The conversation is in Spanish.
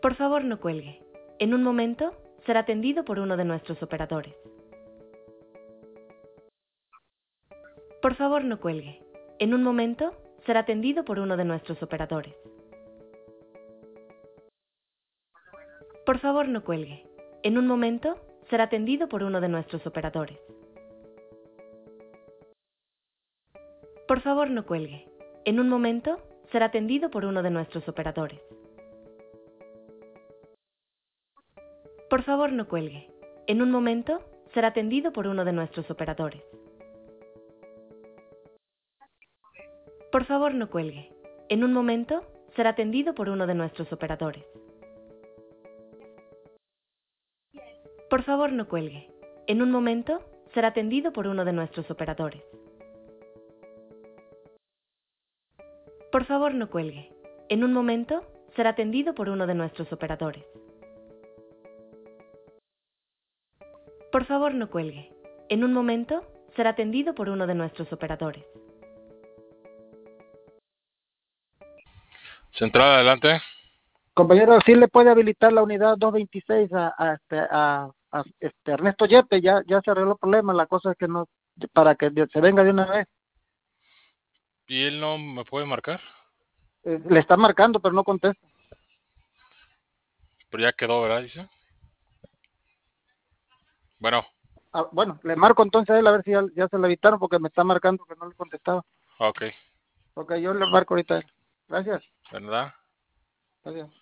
Por favor, no cuelgue. En un momento, será atendido por uno de nuestros operadores. Por favor, no cuelgue. En un momento, será atendido por uno de nuestros operadores. Por favor, no cuelgue. En un momento, será atendido por uno de nuestros operadores. Por favor, no cuelgue. En un momento, será atendido por uno de nuestros operadores. Por favor, no cuelgue. En un momento, será atendido por uno de nuestros operadores. Por favor, no cuelgue. En un momento, será atendido por uno de nuestros operadores. Por favor, no cuelgue. En un momento, será atendido por uno de nuestros operadores. Por favor, no cuelgue. En un momento, será atendido por uno de nuestros operadores. Por favor, no cuelgue. En un momento, será atendido por uno de nuestros operadores. Central, adelante. Compañero, ¿sí le puede habilitar la unidad 226 a Ernesto Yepes? Ya se arregló el problema, la cosa es que no, para que se venga de una vez. ¿Y él no me puede marcar? Le está marcando, pero no contesta. Pero ya quedó, ¿verdad? Dice. Bueno. Bueno, le marco entonces a él a ver si ya se le evitaron porque me está marcando que no le contestaba. Ok. Ok, yo le marco ahorita a él. Gracias. ¿Verdad? Gracias.